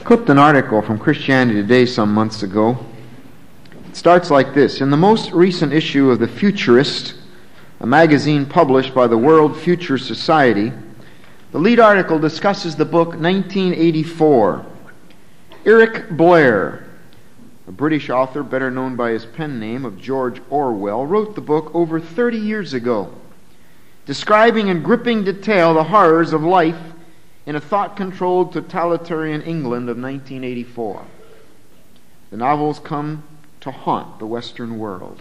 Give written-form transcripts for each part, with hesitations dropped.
Clipped an article from Christianity Today some months ago. It starts like this. In the most recent issue of The Futurist, a magazine published by the World Future Society, the lead article discusses the book 1984. Eric Blair, a British author better known by his pen name of George Orwell, wrote the book over 30 years ago, describing in gripping detail the horrors of life in a thought-controlled totalitarian England of 1984. The novels come to haunt the Western world.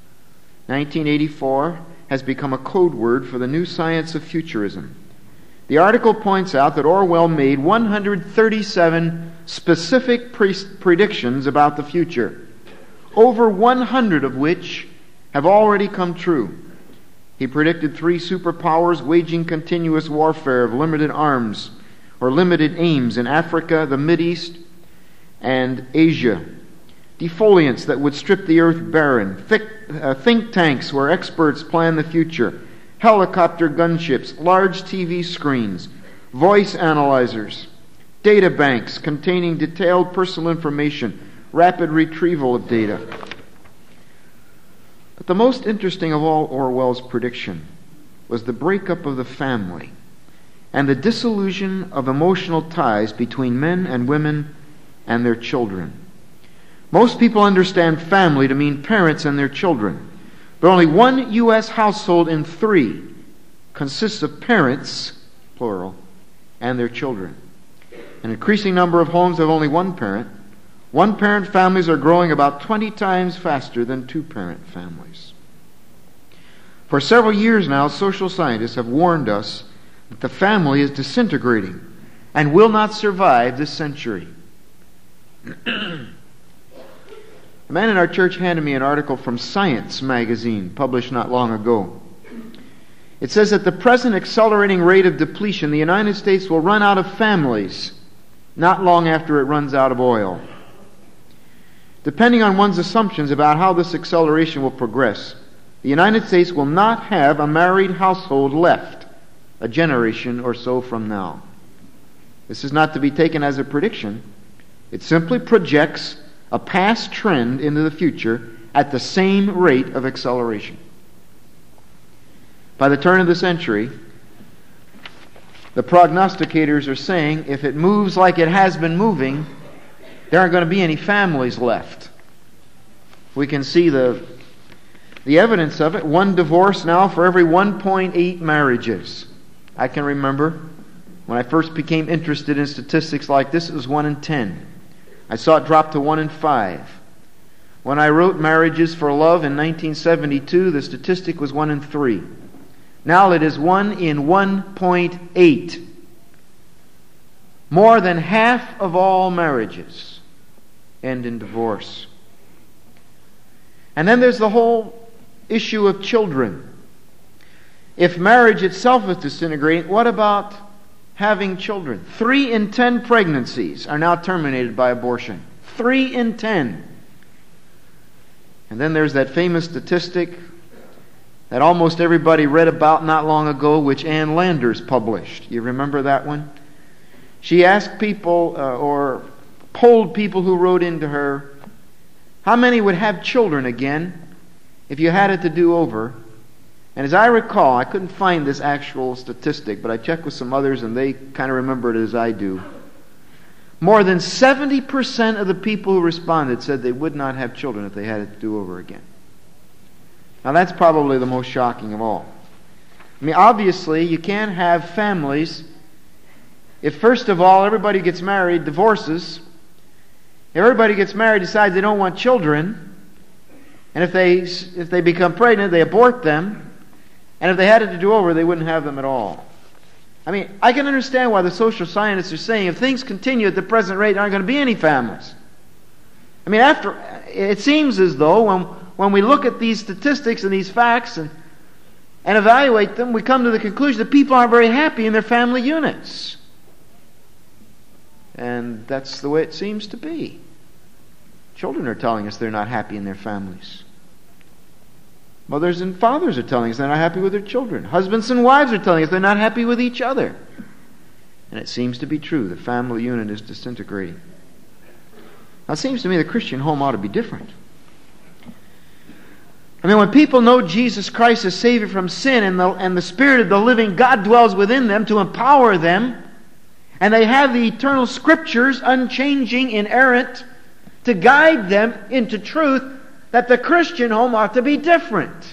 1984 has become a code word for the new science of futurism. The article points out that Orwell made 137 specific predictions about the future, over 100 of which have already come true. He predicted 3 superpowers waging continuous warfare of limited arms or limited aims in Africa, the Mideast, and Asia. Defoliants that would strip the earth barren. Think tanks where experts plan the future. Helicopter gunships, large TV screens, voice analyzers, data banks containing detailed personal information, rapid retrieval of data. But the most interesting of all Orwell's prediction was the breakup of the family and the dissolution of emotional ties between men and women and their children. Most people understand family to mean parents and their children, but only 1 U.S. household in 3 consists of parents, plural, and their children. An increasing number of homes have only one parent. One-parent families are growing about 20 times faster than two-parent families. For several years now, social scientists have warned us that the family is disintegrating and will not survive this century. A man in our church handed me an article from Science magazine, published not long ago. It says at the present accelerating rate of depletion, the United States will run out of families not long after it runs out of oil. Depending on one's assumptions about how this acceleration will progress, the United States will not have a married household left a generation or so from now. This is not to be taken as a prediction. It simply projects a past trend into the future at the same rate of acceleration. By the turn of the century, the prognosticators are saying if it moves like it has been moving, there aren't going to be any families left. We can see the evidence of it. 1 divorce now for every 1.8 marriages. I can remember when I first became interested in statistics like this, it was 1 in 10. I saw it drop to 1 in 5. When I wrote Marriages for Love in 1972, the statistic was 1 in 3. Now it is 1 in 1.8. More than half of all marriages end in divorce. And then there's the whole issue of children. If marriage itself is disintegrating, what about having children? 3 in 10 pregnancies are now terminated by abortion. 3 in 10. And then there's that famous statistic that almost everybody read about not long ago, which Ann Landers published. You remember that one? She asked people, or polled people who wrote into her, how many would have children again if you had it to do over? And as I recall, I couldn't find this actual statistic, but I checked with some others and they kind of remember it as I do. More than 70% of the people who responded said they would not have children if they had it to do over again. Now that's probably the most shocking of all. I mean, obviously, you can't have families if, first of all, everybody gets married, divorces. If everybody gets married, decides they don't want children, and if they become pregnant, they abort them, and if they had it to do over, they wouldn't have them at all. I mean, I can understand why the social scientists are saying if things continue at the present rate, there aren't going to be any families. I mean, it seems as though when we look at these statistics and these facts and evaluate them, we come to the conclusion that people aren't very happy in their family units. And that's the way it seems to be. Children are telling us they're not happy in their families. Mothers and fathers are telling us they're not happy with their children. Husbands and wives are telling us they're not happy with each other. And it seems to be true. The family unit is disintegrating. Now, it seems to me the Christian home ought to be different. I mean, when people know Jesus Christ as Savior from sin, and the Spirit of the living God dwells within them to empower them, and they have the eternal Scriptures, unchanging, inerrant, to guide them into truth, that the Christian home ought to be different.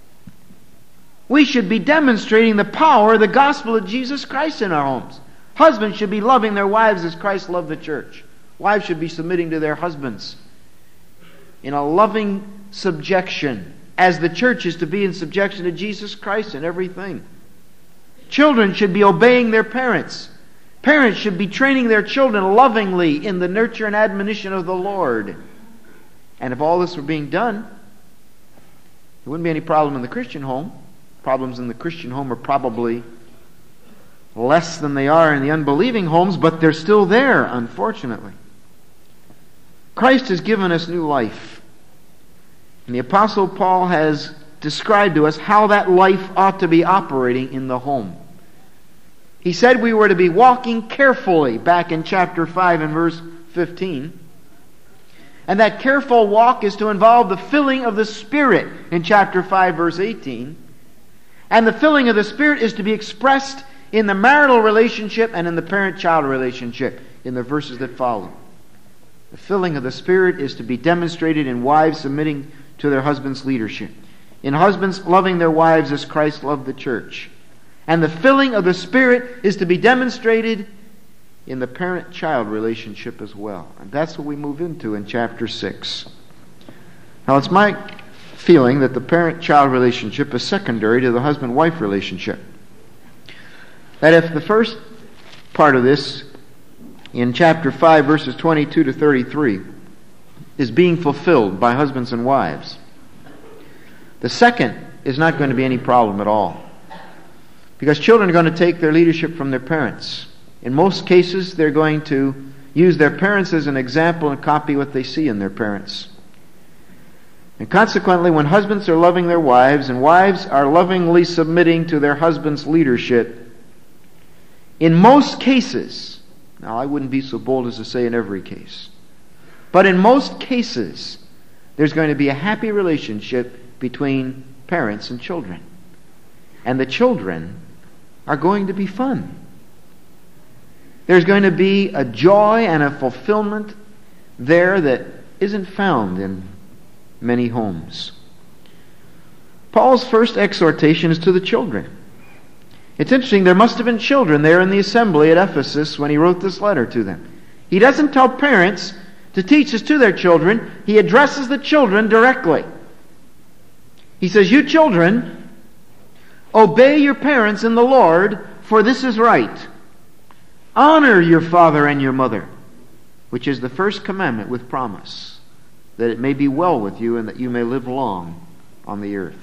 We should be demonstrating the power of the gospel of Jesus Christ in our homes. Husbands should be loving their wives as Christ loved the church. Wives should be submitting to their husbands in a loving subjection, as the church is to be in subjection to Jesus Christ in everything. Children should be obeying their parents. Parents should be training their children lovingly in the nurture and admonition of the Lord. And if all this were being done, there wouldn't be any problem in the Christian home. Problems in the Christian home are probably less than they are in the unbelieving homes, but they're still there, unfortunately. Christ has given us new life. And the Apostle Paul has described to us how that life ought to be operating in the home. He said we were to be walking carefully back in chapter 5 and verse 15. And that careful walk is to involve the filling of the Spirit in chapter 5 verse 18. And the filling of the Spirit is to be expressed in the marital relationship and in the parent-child relationship in the verses that follow. The filling of the Spirit is to be demonstrated in wives submitting to their husbands' leadership, in husbands loving their wives as Christ loved the church. And the filling of the Spirit is to be demonstrated in the parent-child relationship as well. And that's what we move into in chapter 6. Now, it's my feeling that the parent-child relationship is secondary to the husband-wife relationship. That if the first part of this in chapter 5 verses 22 to 33 is being fulfilled by husbands and wives, the second is not going to be any problem at all. Because children are going to take their leadership from their parents. In most cases, they're going to use their parents as an example and copy what they see in their parents. And consequently, when husbands are loving their wives and wives are lovingly submitting to their husband's leadership, in most cases, now I wouldn't be so bold as to say in every case, but in most cases, there's going to be a happy relationship between parents and children. And the children are going to be fun. There's going to be a joy and a fulfillment there that isn't found in many homes. Paul's first exhortation is to the children. It's interesting, there must have been children there in the assembly at Ephesus when he wrote this letter to them. He doesn't tell parents to teach this to their children. He addresses the children directly. He says, "You children, obey your parents in the Lord, for this is right. Honor your father and your mother, which is the first commandment with promise, that it may be well with you and that you may live long on the earth."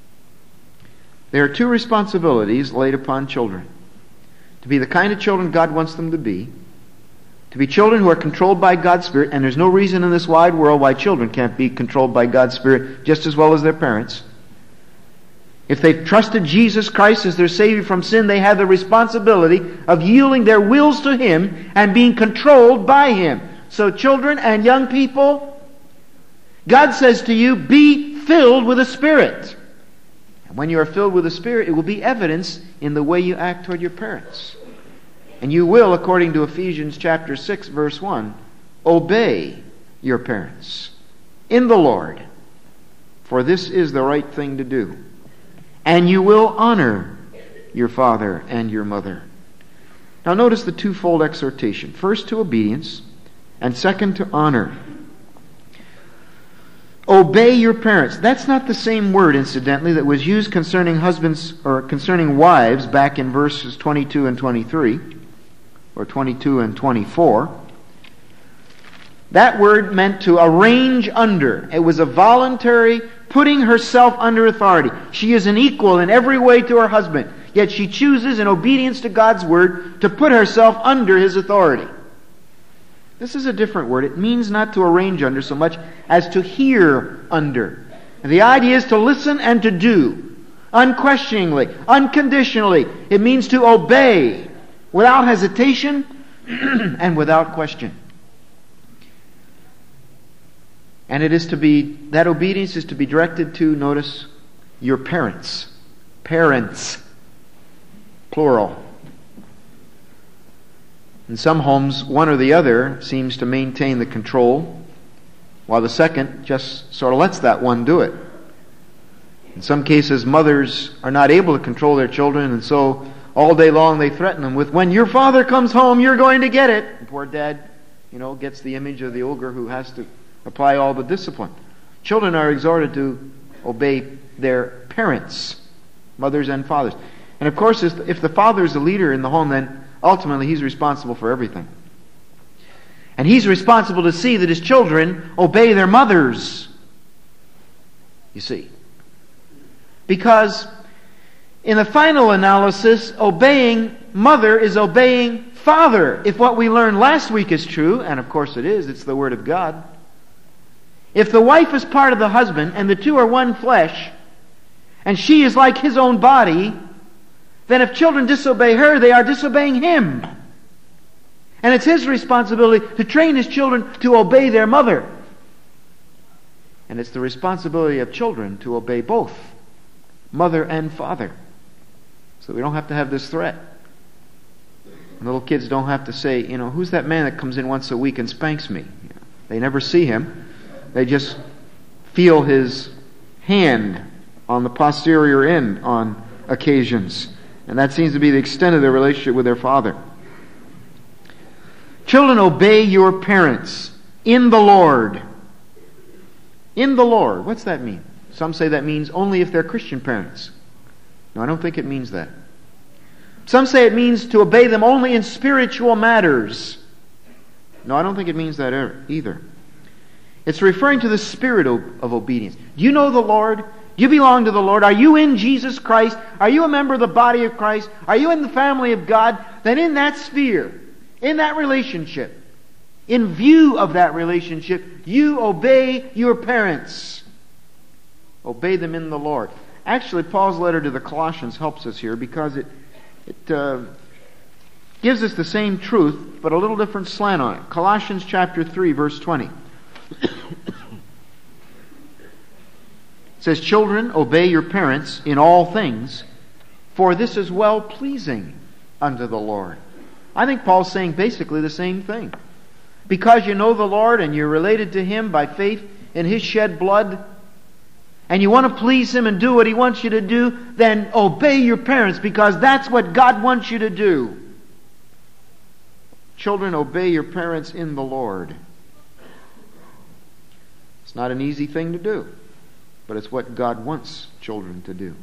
There are two responsibilities laid upon children. To be the kind of children God wants them to be children who are controlled by God's Spirit, and there's no reason in this wide world why children can't be controlled by God's Spirit just as well as their parents. If they've trusted Jesus Christ as their Savior from sin, they have the responsibility of yielding their wills to Him and being controlled by Him. So children and young people, God says to you, be filled with the Spirit. And when you are filled with the Spirit, it will be evidence in the way you act toward your parents. And you will, according to Ephesians chapter 6, verse 1, obey your parents in the Lord, for this is the right thing to do. And you will honor your father and your mother. Now notice the twofold exhortation. First to obedience, and second to honor. Obey your parents. That's not the same word, incidentally, that was used concerning husbands or concerning wives back in verses 22 and 23, or 22 and 24. That word meant to arrange under. It was a voluntary putting herself under authority. She is an equal in every way to her husband, yet she chooses, in obedience to God's word, to put herself under his authority. This is a different word. It means not to arrange under so much as to hear under. And the idea is to listen and to do, unquestioningly, unconditionally. It means to obey without hesitation and without question. And that obedience is to be directed to, notice, your parents. Parents. Plural. In some homes, one or the other seems to maintain the control, while the second just sort of lets that one do it. In some cases, mothers are not able to control their children, and so all day long they threaten them with, when your father comes home, you're going to get it. And poor dad, gets the image of the ogre who has to apply all the discipline. Children are exhorted to obey their parents, mothers and fathers. And of course, if the father is the leader in the home, then ultimately he's responsible for everything. And he's responsible to see that his children obey their mothers. You see. Because in the final analysis, obeying mother is obeying father. If what we learned last week is true, and of course it is, it's the Word of God. If the wife is part of the husband, and the two are one flesh, and she is like his own body, then if children disobey her, they are disobeying him. And it's his responsibility to train his children to obey their mother. And it's the responsibility of children to obey both mother and father. So we don't have to have this threat. Little kids don't have to say, who's that man that comes in once a week and spanks me? They never see him. They just feel his hand on the posterior end on occasions. And that seems to be the extent of their relationship with their father. Children, obey your parents in the Lord. In the Lord. What's that mean? Some say that means only if they're Christian parents. No, I don't think it means that. Some say it means to obey them only in spiritual matters. No, I don't think it means that either. It's referring to the spirit of obedience. Do you know the Lord? Do you belong to the Lord? Are you in Jesus Christ? Are you a member of the body of Christ? Are you in the family of God? Then in that sphere, in that relationship, in view of that relationship, you obey your parents. Obey them in the Lord. Actually, Paul's letter to the Colossians helps us here because it gives us the same truth, but a little different slant on it. Colossians chapter 3, verse 20. It says, children, obey your parents in all things, for this is well-pleasing unto the Lord. I think Paul's saying basically the same thing. Because you know the Lord and you're related to Him by faith in His shed blood, and you want to please Him and do what He wants you to do, then obey your parents because that's what God wants you to do. Children, obey your parents in the Lord. It's not an easy thing to do, but it's what God wants children to do.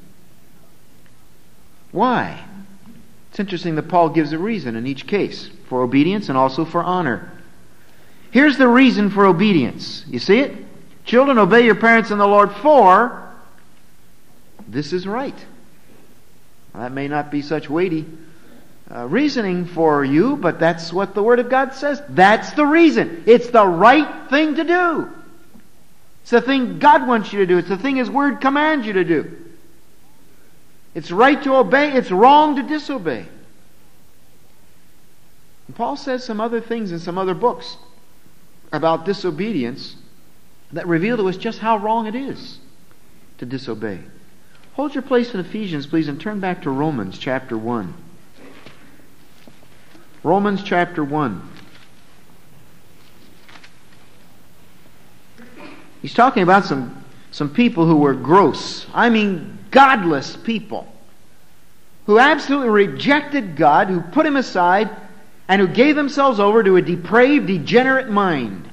Why? It's interesting that Paul gives a reason in each case for obedience and also for honor. Here's the reason for obedience. You see it? Children, obey your parents in the Lord, for this is right. Well, that may not be such weighty reasoning for you, but that's what the Word of God says. That's the reason. It's the right thing to do. It's the thing God wants you to do. It's the thing His Word commands you to do. It's right to obey. It's wrong to disobey. And Paul says some other things in some other books about disobedience that reveal to us just how wrong it is to disobey. Hold your place in Ephesians, please, and turn back to Romans chapter 1. Romans chapter 1. He's talking about some people who were gross, godless people, who absolutely rejected God, who put Him aside, and who gave themselves over to a depraved, degenerate mind.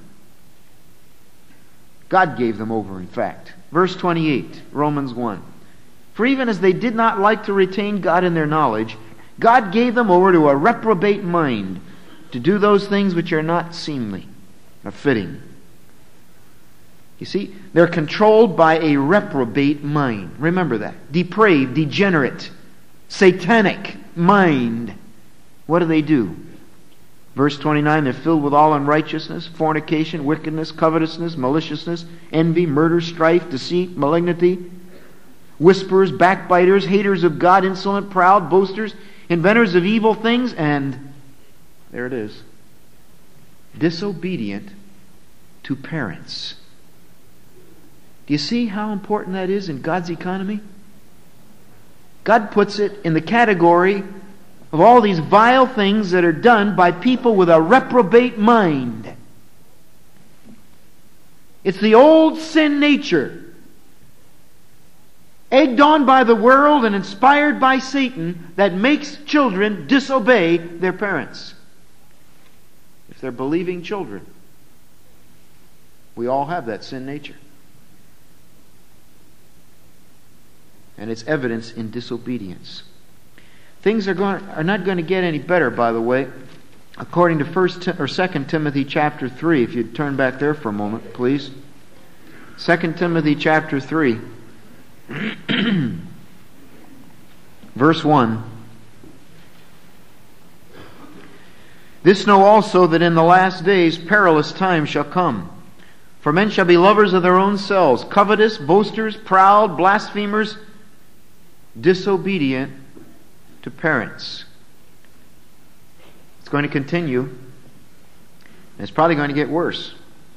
God gave them over, in fact. Verse 28, Romans 1. For even as they did not like to retain God in their knowledge, God gave them over to a reprobate mind to do those things which are not seemly or fitting. You see, they're controlled by a reprobate mind. Remember that. Depraved, degenerate, satanic mind. What do? Verse 29, they're filled with all unrighteousness, fornication, wickedness, covetousness, maliciousness, envy, murder, strife, deceit, malignity, whisperers, backbiters, haters of God, insolent, proud, boasters, inventors of evil things, and there it is, disobedient to parents. Do you see how important that is in God's economy? God puts it in the category of all these vile things that are done by people with a reprobate mind. It's the old sin nature, egged on by the world and inspired by Satan, that makes children disobey their parents. If they're believing children, we all have that sin nature. And it's evidence in disobedience. Things are not going to get any better, by the way, according to 2 Timothy chapter 3. If you'd turn back there for a moment, please. 2 Timothy chapter 3. Verse 1. This know also, that in the last days perilous times shall come. For men shall be lovers of their own selves, covetous, boasters, proud, blasphemers, disobedient to parents. It's going to continue. And it's probably going to get worse.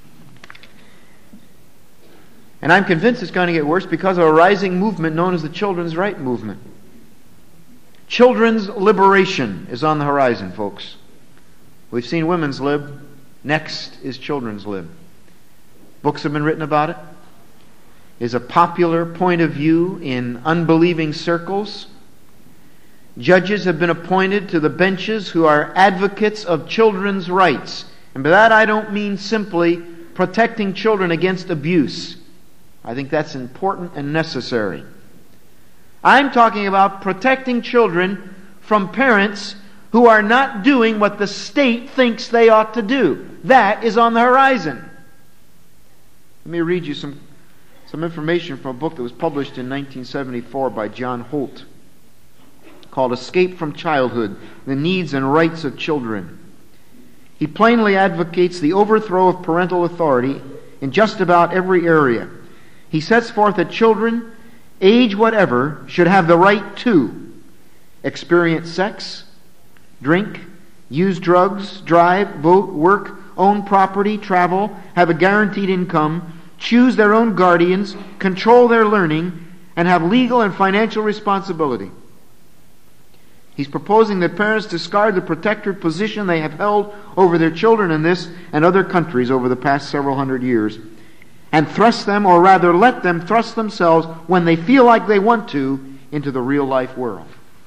And I'm convinced it's going to get worse because of a rising movement known as the Children's Right movement. Children's liberation is on the horizon, folks. We've seen women's lib. Next is children's lib. Books have been written about it. It's a popular point of view in unbelieving circles. Judges have been appointed to the benches who are advocates of children's rights. And by that I don't mean simply protecting children against abuse. I think that's important and necessary. I'm talking about protecting children from parents who are not doing what the state thinks they ought to do. That is on the horizon. Let me read you some information from a book that was published in 1974 by John Holt, called Escape from Childhood, The Needs and Rights of Children. He plainly advocates the overthrow of parental authority in just about every area. He sets forth that children, age whatever, should have the right to experience sex, drink, use drugs, drive, vote, work, own property, travel, have a guaranteed income, choose their own guardians, control their learning, and have legal and financial responsibility. He's proposing that parents discard the protectorate position they have held over their children in this and other countries over the past several hundred years, and thrust them, or rather let them thrust themselves when they feel like they want to, into the real life world.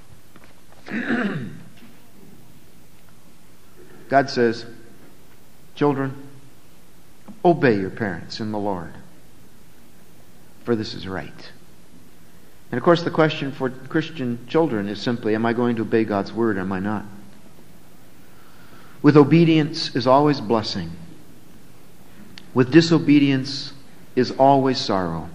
God says, children, obey your parents in the Lord, for this is right. And of course the question for Christian children is simply, am I going to obey God's word or am I not? With obedience is always blessing. With disobedience is always sorrow.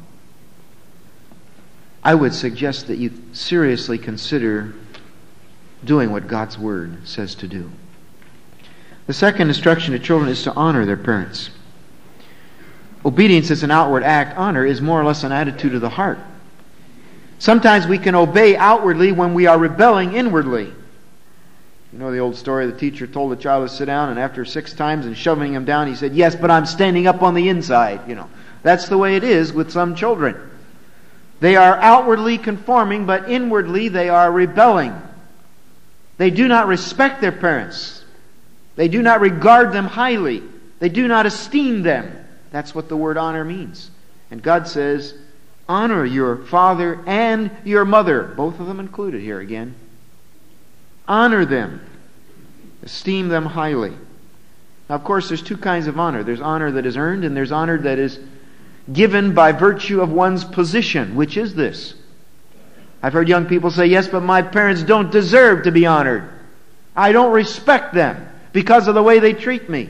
I would suggest that you seriously consider doing what God's word says to do. The second instruction to children is to honor their parents. Obedience is an outward act. Honor is more or less an attitude of the heart. Sometimes we can obey outwardly when we are rebelling inwardly. You know the old story, the teacher told the child to sit down, and after 6 times and shoving him down, he said, "Yes, but I'm standing up on the inside." That's the way it is with some children. They are outwardly conforming, but inwardly they are rebelling. They do not respect their parents. They do not regard them highly. They do not esteem them. That's what the word honor means. And God says, honor your father and your mother. Both of them included here again. Honor them. Esteem them highly. Now, of course, there's 2 kinds of honor. There's honor that is earned, and there's honor that is given by virtue of one's position. Which is this? I've heard young people say, yes, but my parents don't deserve to be honored. I don't respect them because of the way they treat me.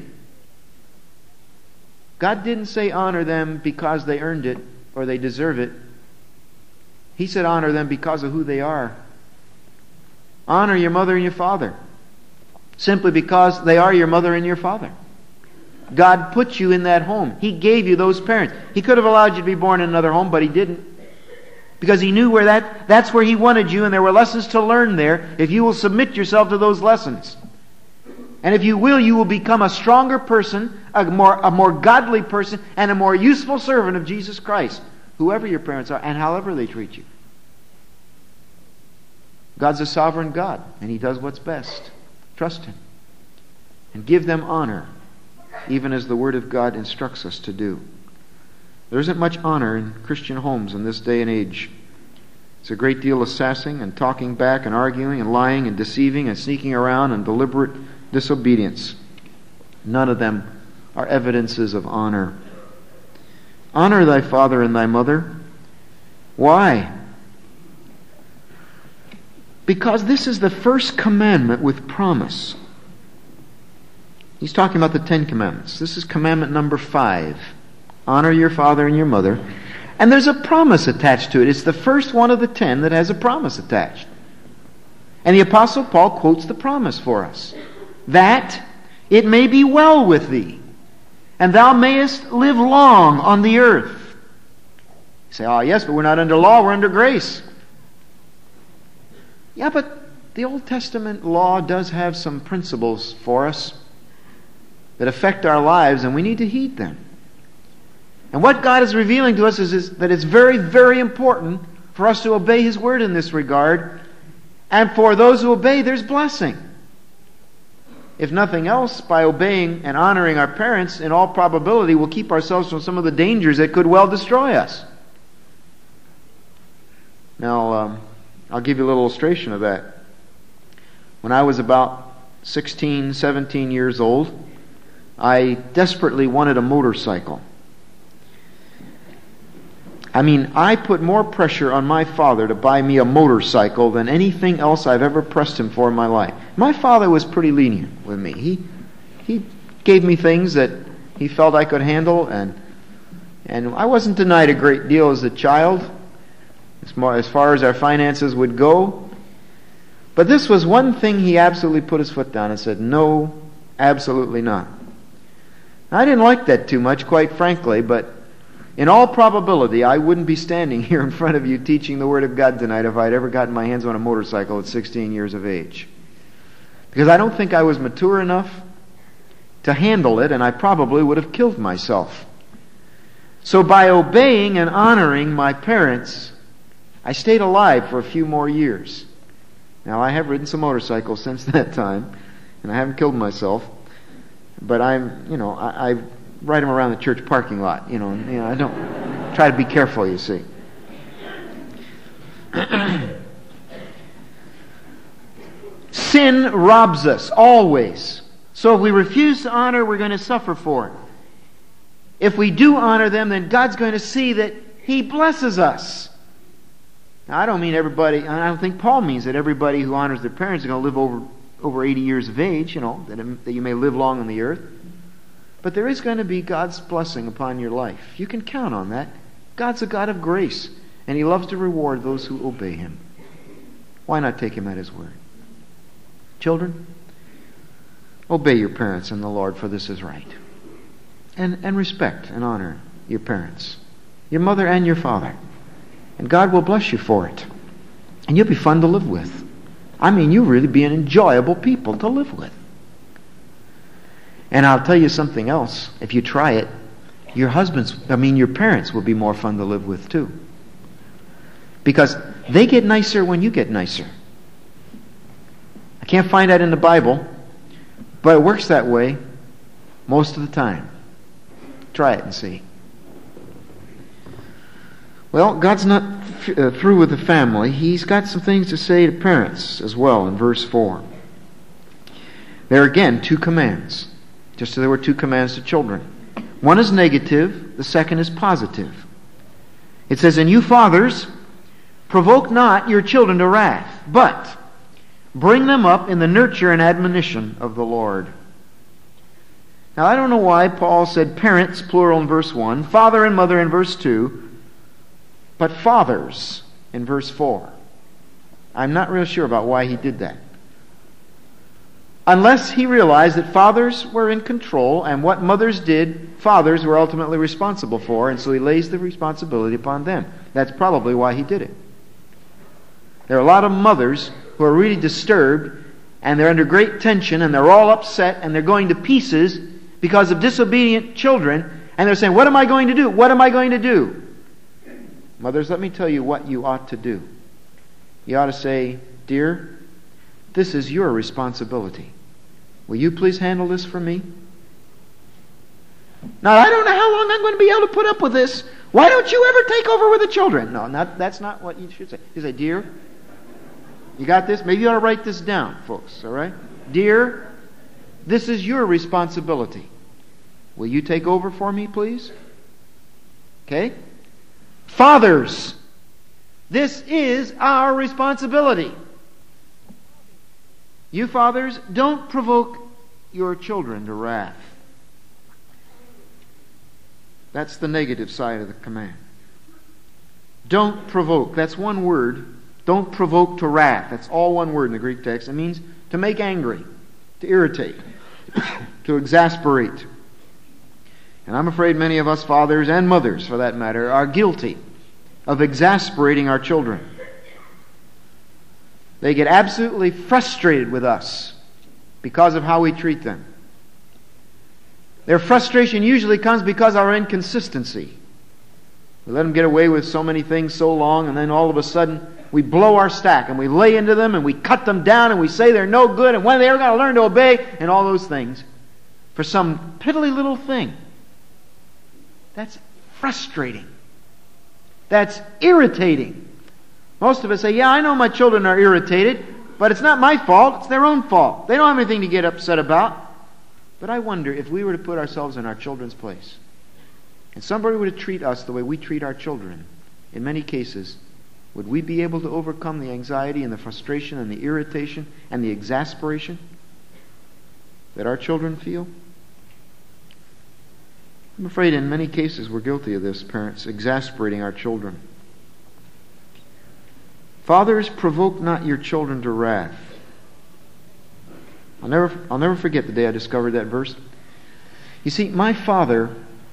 God didn't say honor them because they earned it or they deserve it. He said honor them because of who they are. Honor your mother and your father simply because they are your mother and your father. God put you in that home. He gave you those parents. He could have allowed you to be born in another home, but He didn't. Because He knew that's where He wanted you, and there were lessons to learn there if you will submit yourself to those lessons. And if you will become a stronger person, a more godly person, and a more useful servant of Jesus Christ. whoever your parents are, and however they treat you. God's a sovereign God, and He does what's best. Trust Him. And give them honor, even as the Word of God instructs us to do. There isn't much honor in Christian homes in this day and age. It's a great deal of sassing and talking back and arguing and lying and deceiving and sneaking around and deliberate disobedience. None of them are evidences of honor. Honor thy father and thy mother. Why? Because this is the first commandment with promise. He's talking about the 10 commandments. This is commandment number 5. Honor your father and your mother. And there's a promise attached to it. It's the first one of the 10 that has a promise attached. And the Apostle Paul quotes the promise for us. That it may be well with thee, and thou mayest live long on the earth. You say, oh yes, but we're not under law, we're under grace. Yeah, but the Old Testament law does have some principles for us that affect our lives, and we need to heed them. And what God is revealing to us is that it's very, very important for us to obey His Word in this regard. And for those who obey, there's blessing. If nothing else, by obeying and honoring our parents, in all probability, we'll keep ourselves from some of the dangers that could well destroy us. Now, I'll give you a little illustration of that. When I was about 16, 17 years old, I desperately wanted a motorcycle. I put more pressure on my father to buy me a motorcycle than anything else I've ever pressed him for in my life. My father was pretty lenient with me. He gave me things that he felt I could handle, and I wasn't denied a great deal as a child, as far as our finances would go. But this was one thing he absolutely put his foot down and said, no, absolutely not. I didn't like that too much, quite frankly, but in all probability, I wouldn't be standing here in front of you teaching the Word of God tonight if I'd ever gotten my hands on a motorcycle at 16 years of age. Because I don't think I was mature enough to handle it, and I probably would have killed myself. So by obeying and honoring my parents, I stayed alive for a few more years. Now, I have ridden some motorcycles since that time, and I haven't killed myself. But I ride them around the church parking lot. I don't try to be careful, you see. Sin robs us, always. So if we refuse to honor, we're going to suffer for it. If we do honor them, then God's going to see that He blesses us. Now, I don't mean everybody, I don't think Paul means that everybody who honors their parents is going to live over 80 years of age, that you may live long on the earth. But there is going to be God's blessing upon your life. You can count on that. God's a God of grace, and He loves to reward those who obey Him. Why not take Him at His word? Children, obey your parents in the Lord, for this is right. And respect and honor your parents, your mother and your father. And God will bless you for it. And you'll be fun to live with. You'll really be an enjoyable people to live with. And I'll tell you something else. If you try it, your parents will be more fun to live with too. Because they get nicer when you get nicer. I can't find that in the Bible, but it works that way most of the time. Try it and see. Well, God's not through with the family. He's got some things to say to parents as well in verse 4. There are again 2 commands. Just as there were 2 commands to children. One is negative, the second is positive. It says, and you fathers, provoke not your children to wrath, but bring them up in the nurture and admonition of the Lord. Now, I don't know why Paul said parents, plural, in verse 1, father and mother in verse 2, but fathers in verse 4. I'm not real sure about why he did that. Unless he realized that fathers were in control, and what mothers did, fathers were ultimately responsible for, and so he lays the responsibility upon them. That's probably why he did it. There are a lot of mothers who are really disturbed, and they're under great tension, and they're all upset, and they're going to pieces because of disobedient children, and they're saying, what am I going to do? What am I going to do? Mothers, let me tell you what you ought to do. You ought to say, "Dear, this is your responsibility. Will you please handle this for me? Now, I don't know how long I'm going to be able to put up with this. Why don't you ever take over with the children?" No, that's not what you should say. You say, "Dear, you got this?" Maybe you ought to write this down, folks, all right? "Dear, this is your responsibility. Will you take over for me, please?" Okay? Fathers, this is our responsibility. You fathers, don't provoke your children to wrath. That's the negative side of the command. Don't provoke. That's one word. Don't provoke to wrath. That's all one word in the Greek text. It means to make angry, to irritate, to exasperate. And I'm afraid many of us fathers and mothers, for that matter, are guilty of exasperating our children. They get absolutely frustrated with us because of how we treat them. Their frustration usually comes because of our inconsistency. We let them get away with so many things so long, and then all of a sudden we blow our stack and we lay into them and we cut them down and we say they're no good and when they're going to learn to obey and all those things for some piddly little thing. That's frustrating. That's irritating. Most of us say, "Yeah, I know my children are irritated, but it's not my fault. It's their own fault. They don't have anything to get upset about." But I wonder if we were to put ourselves in our children's place, and somebody were to treat us the way we treat our children, in many cases, would we be able to overcome the anxiety and the frustration and the irritation and the exasperation that our children feel? I'm afraid in many cases we're guilty of this, parents, exasperating our children. Fathers, provoke not your children to wrath. I'll never forget the day I discovered that verse. You see, my father,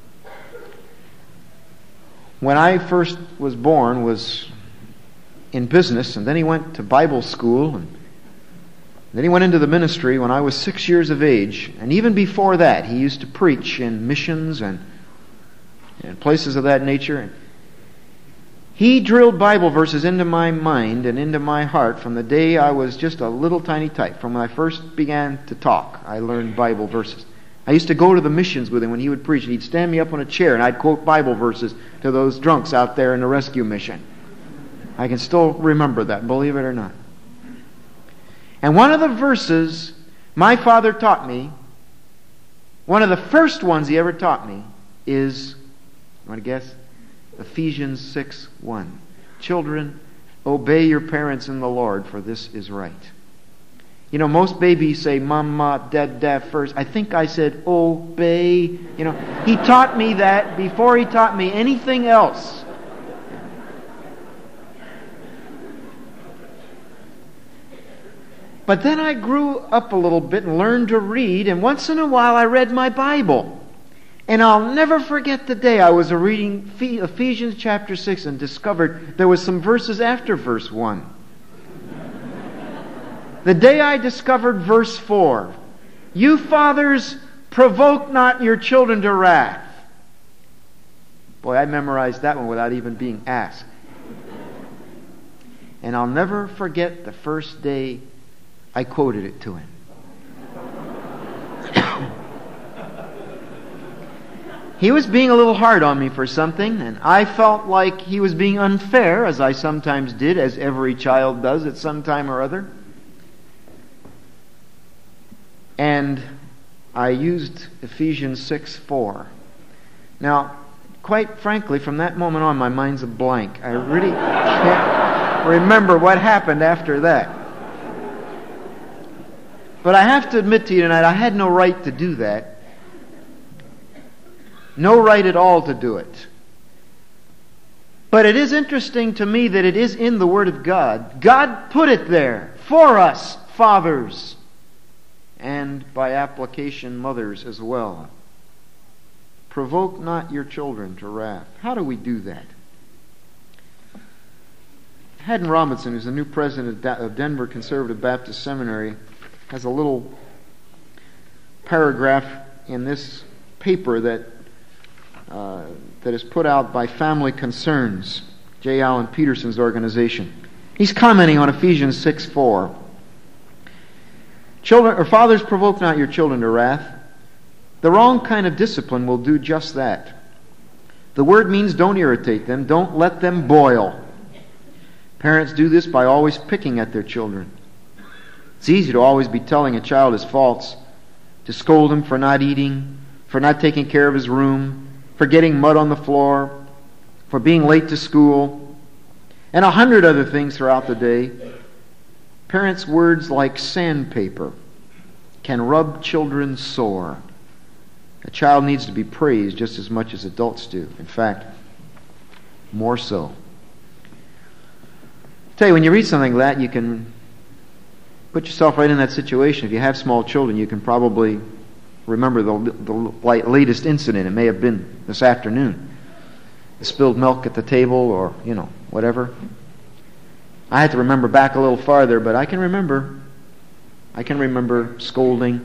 when I first was born, was in business, and then he went to Bible school, and then he went into the ministry when I was 6 years of age. And even before that, he used to preach in missions and places of that nature. He drilled Bible verses into my mind and into my heart from the day I was just a little tiny type. From when I first began to talk, I learned Bible verses. I used to go to the missions with him when he would preach. He'd stand me up on a chair and I'd quote Bible verses to those drunks out there in the rescue mission. I can still remember that, believe it or not. And one of the verses my father taught me, one of the first ones he ever taught me, is, you want to guess? Ephesians 6:1. "Children, obey your parents in the Lord, for this is right." You know, most babies say mama, dada first. I think I said obey. You know, he taught me that before he taught me anything else. But then I grew up a little bit and learned to read, and once in a while I read my Bible. And I'll never forget the day I was reading Ephesians chapter 6 and discovered there was some verses after verse 1. The day I discovered verse 4, "You fathers, provoke not your children to wrath." Boy, I memorized that one without even being asked. And I'll never forget the first day I quoted it to him. He was being a little hard on me for something, and I felt like he was being unfair, as I sometimes did, as every child does at some time or other. And I used Ephesians 6:4. Now, quite frankly, from that moment on, my mind's a blank. I really can't remember what happened after that. But I have to admit to you tonight, I had no right to do that. No right at all to do it. But it is interesting to me that it is in the Word of God. God put it there for us, fathers, and by application, mothers as well. Provoke not your children to wrath. How do we do that? Haddon Robinson, who's the new president of Denver Conservative Baptist Seminary, has a little paragraph in this paper that is put out by Family Concerns. J. Allen Peterson's organization. He's commenting on Ephesians 6:4. Children or fathers, provoke not your children to wrath. The wrong kind of discipline will do just that. The word means don't irritate them, don't let them boil. Parents do this by always picking at their children. It's easy to always be telling a child his faults, to scold him for not eating, for not taking care of his room, for getting mud on the floor, for being late to school, and 100 other things throughout the day. Parents' words like sandpaper can rub children sore. A child needs to be praised just as much as adults do. In fact, more so. I tell you, when you read something like that, you can put yourself right in that situation. If you have small children, you can probably remember the latest incident. It may have been this afternoon. The spilled milk at the table, or, whatever. I had to remember back a little farther, but I can remember scolding.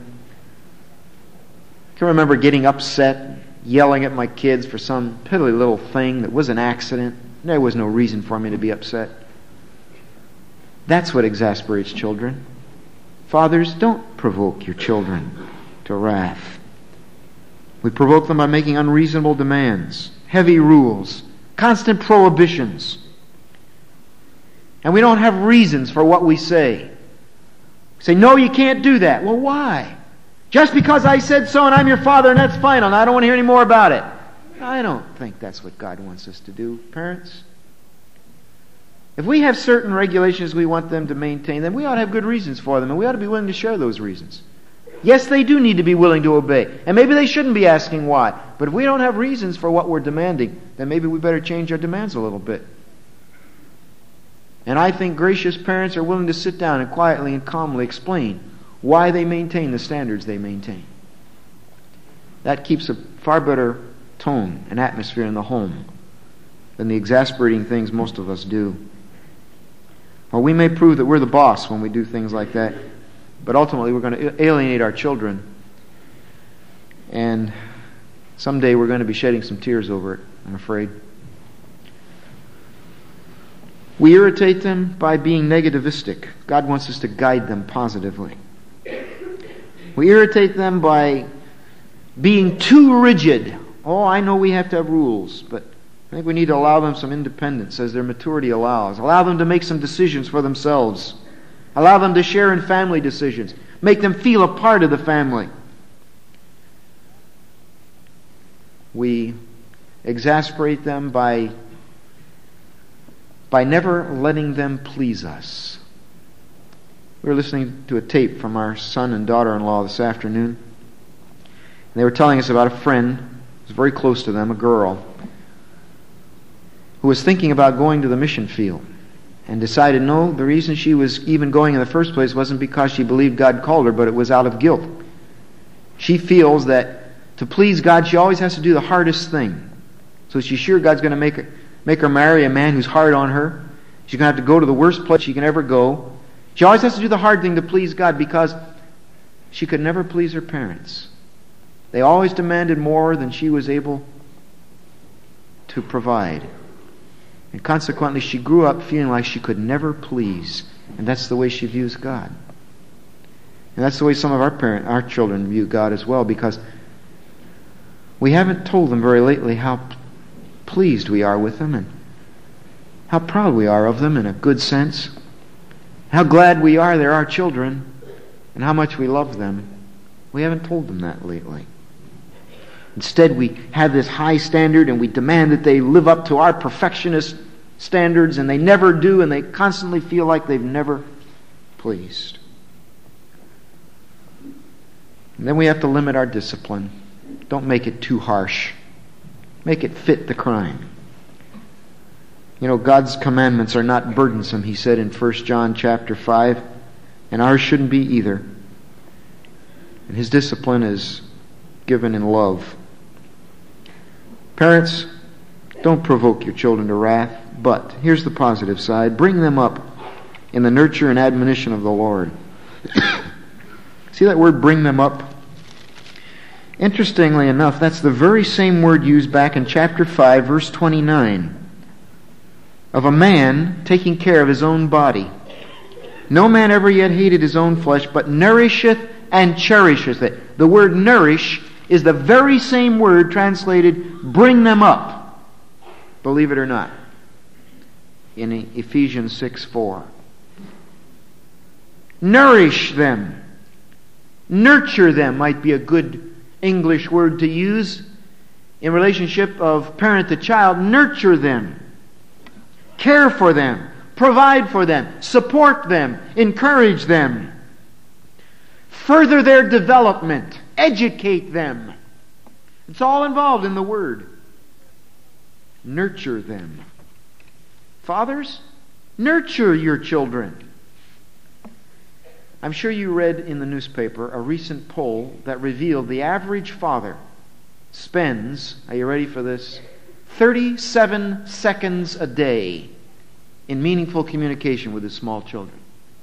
I can remember getting upset, yelling at my kids for some piddly little thing that was an accident. There was no reason for me to be upset. That's what exasperates children. Fathers, don't provoke your children to wrath. We provoke them by making unreasonable demands, heavy rules, constant prohibitions. And we don't have reasons for what we say. We say, no, you can't do that. Well, why? Just because I said so and I'm your father and that's final and I don't want to hear any more about it. I don't think that's what God wants us to do, parents. If we have certain regulations we want them to maintain, then we ought to have good reasons for them, and we ought to be willing to share those reasons. Yes, they do need to be willing to obey, and maybe they shouldn't be asking why. But if we don't have reasons for what we're demanding, then maybe we better change our demands a little bit. And I think gracious parents are willing to sit down and quietly and calmly explain why they maintain the standards they maintain. That keeps a far better tone and atmosphere in the home than the exasperating things most of us do. Or we may prove that we're the boss when we do things like that, but ultimately we're going to alienate our children, and someday we're going to be shedding some tears over it, I'm afraid. We irritate them by being negativistic. God wants us to guide them positively. We irritate them by being too rigid. Oh, I know we have to have rules, but I think we need to allow them some independence as their maturity allows. Allow them to make some decisions for themselves. Allow them to share in family decisions. Make them feel a part of the family. We exasperate them by never letting them please us. We were listening to a tape from our son and daughter-in-law this afternoon. And they were telling us about a friend who was very close to them, a girl, who was thinking about going to the mission field and decided, no, the reason she was even going in the first place wasn't because she believed God called her, but it was out of guilt. She feels that to please God, she always has to do the hardest thing. So she's sure God's going to make her marry a man who's hard on her. She's going to have to go to the worst place she can ever go. She always has to do the hard thing to please God because she could never please her parents. They always demanded more than she was able to provide. And consequently, she grew up feeling like she could never please. And that's the way she views God. And that's the way some of our children view God as well, because we haven't told them very lately how pleased we are with them and how proud we are of them in a good sense. How glad we are they're our children and how much we love them. We haven't told them that lately. Instead, we have this high standard and we demand that they live up to our perfectionist standards, and they never do, and they constantly feel like they've never pleased. And then we have to limit our discipline. Don't make it too harsh. Make it fit the crime. You know, God's commandments are not burdensome, he said in 1 John chapter 5, and ours shouldn't be either. And his discipline is given in love. Parents, don't provoke your children to wrath, but here's the positive side. Bring them up in the nurture and admonition of the Lord. See that word, bring them up? Interestingly enough, that's the very same word used back in chapter 5, verse 29. of a man taking care of his own body. No man ever yet hated his own flesh, but nourisheth and cherisheth it. The word nourish is the very same word translated bring them up. Believe it or not. In Ephesians 6:4. Nourish them. Nurture them might be a good English word to use in relationship of parent to child. Nurture them. Care for them. Provide for them. Support them. Encourage them. Further their development. Educate them. It's all involved in the word. Nurture them. Fathers, nurture your children. I'm sure you read in the newspaper a recent poll that revealed the average father spends, are you ready for this, 37 seconds a day in meaningful communication with his small children.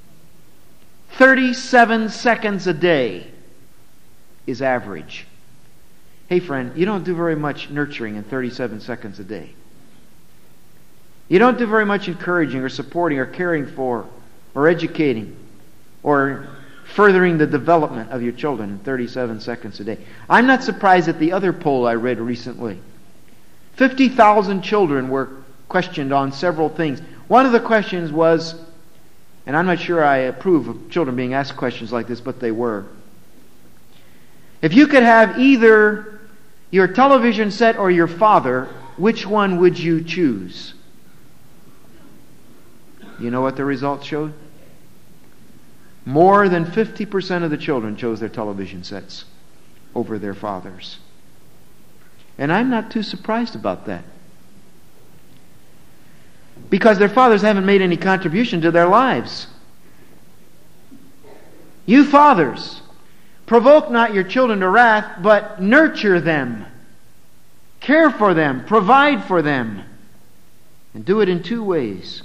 37 seconds a day is average. Hey friend, you don't do very much nurturing in 37 seconds a day. You don't do very much encouraging or supporting or caring for or educating or furthering the development of your children in 37 seconds a day. I'm not surprised at the other poll I read recently. 50,000 children were questioned on several things. One of the questions was, and I'm not sure I approve of children being asked questions like this, but they were. If you could have either your television set or your father, which one would you choose? You know what the results showed? More than 50% of the children chose their television sets over their fathers. And I'm not too surprised about that. Because their fathers haven't made any contribution to their lives. You fathers, provoke not your children to wrath, but nurture them. Care for them. Provide for them. And do it in two ways.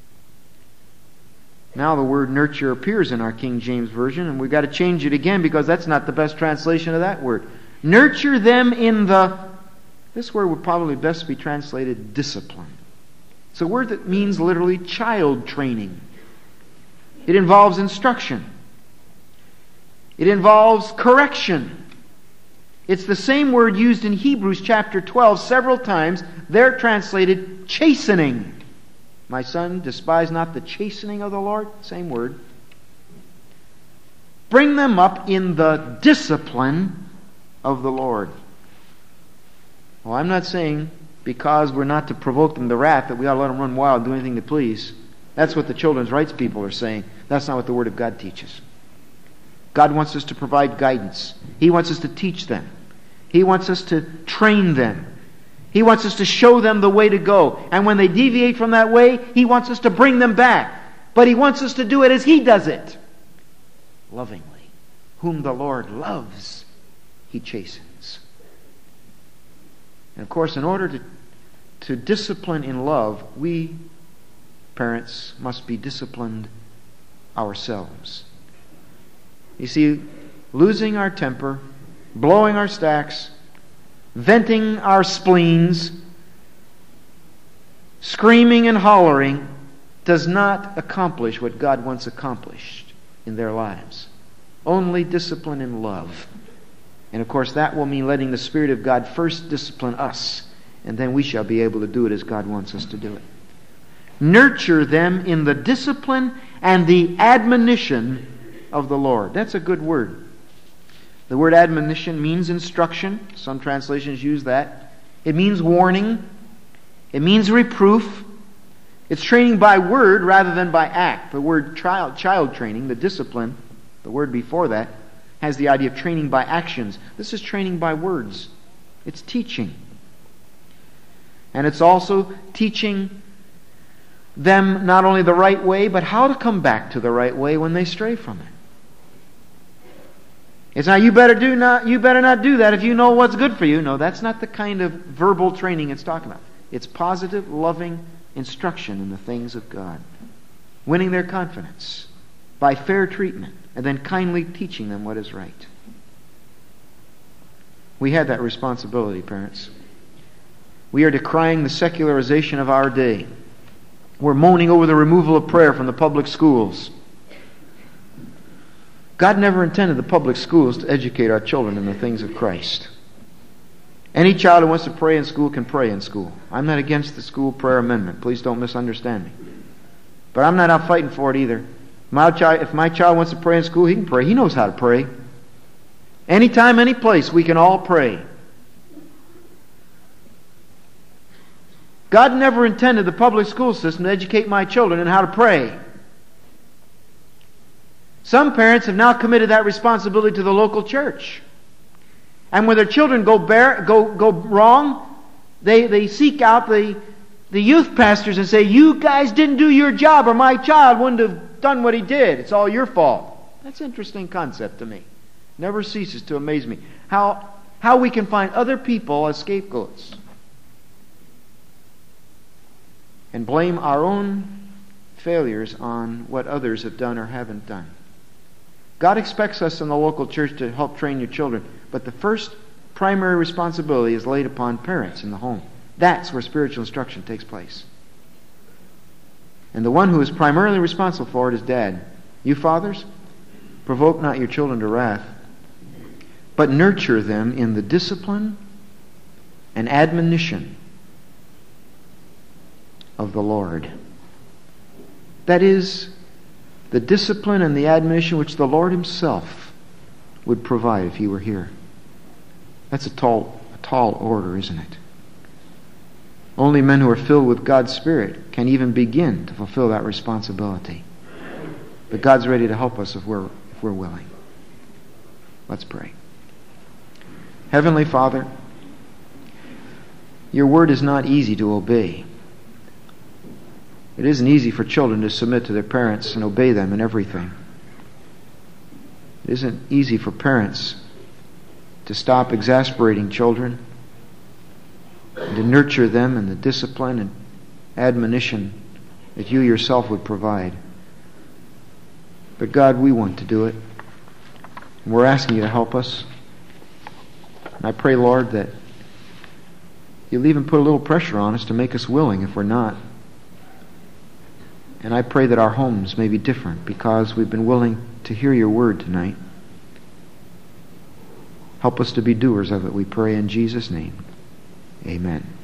Now the word nurture appears in our King James Version, and we've got to change it again because that's not the best translation of that word. Nurture them in the... This word would probably best be translated discipline. It's a word that means literally child training. It involves instruction. It involves correction. It's the same word used in Hebrews chapter 12 several times. They're translated chastening. My son, despise not the chastening of the Lord. Same word. Bring them up in the discipline of the Lord. Well, I'm not saying because we're not to provoke them to wrath that we ought to let them run wild and do anything to please. That's what the children's rights people are saying. That's not what the Word of God teaches. God wants us to provide guidance. He wants us to teach them. He wants us to train them. He wants us to show them the way to go. And when they deviate from that way, He wants us to bring them back. But He wants us to do it as He does it. Lovingly. Whom the Lord loves, He chastens. And of course, in order to discipline in love, we, parents, must be disciplined ourselves. You see, losing our temper, blowing our stacks, venting our spleens, screaming and hollering does not accomplish what God wants accomplished in their lives. Only discipline in love. And of course that will mean letting the Spirit of God first discipline us, and then we shall be able to do it as God wants us to do it. Nurture them in the discipline and the admonition of the Lord. That's a good word. The word admonition means instruction. Some translations use that. It means warning. It means reproof. It's training by word rather than by act. The word child training, the discipline, the word before that, has the idea of training by actions. This is training by words. It's teaching. And it's also teaching them not only the right way, but how to come back to the right way when they stray from it. It's not, you better not do that if you know what's good for you. No, that's not the kind of verbal training it's talking about. It's positive, loving instruction in the things of God. Winning their confidence by fair treatment and then kindly teaching them what is right. We had that responsibility, parents. We are decrying the secularization of our day. We're moaning over the removal of prayer from the public schools. God never intended the public schools to educate our children in the things of Christ. Any child who wants to pray in school can pray in school. I'm not against the school prayer amendment. Please don't misunderstand me. But I'm not out fighting for it either. If my child wants to pray in school, he can pray. He knows how to pray. Anytime, any place, we can all pray. God never intended the public school system to educate my children in how to pray. Some parents have now committed that responsibility to the local church. And when their children go wrong, they seek out the youth pastors and say, you guys didn't do your job or my child wouldn't have done what he did. It's all your fault. That's an interesting concept to me. Never ceases to amaze me. How we can find other people as scapegoats and blame our own failures on what others have done or haven't done. God expects us in the local church to help train your children, but the first primary responsibility is laid upon parents in the home. That's where spiritual instruction takes place. And the one who is primarily responsible for it is Dad. You fathers, provoke not your children to wrath, but nurture them in the discipline and admonition of the Lord. That is, the discipline and the admonition which the Lord Himself would provide if He were here. That's a tall order, isn't it? Only men who are filled with God's Spirit can even begin to fulfill that responsibility. But God's ready to help us if we're willing. Let's pray. Heavenly Father, Your Word is not easy to obey. It isn't easy for children to submit to their parents and obey them in everything. It isn't easy for parents to stop exasperating children and to nurture them in the discipline and admonition that You Yourself would provide. But God, we want to do it. And we're asking You to help us. And I pray, Lord, that You'll even put a little pressure on us to make us willing if we're not. And I pray that our homes may be different because we've been willing to hear Your Word tonight. Help us to be doers of it, we pray in Jesus' name. Amen.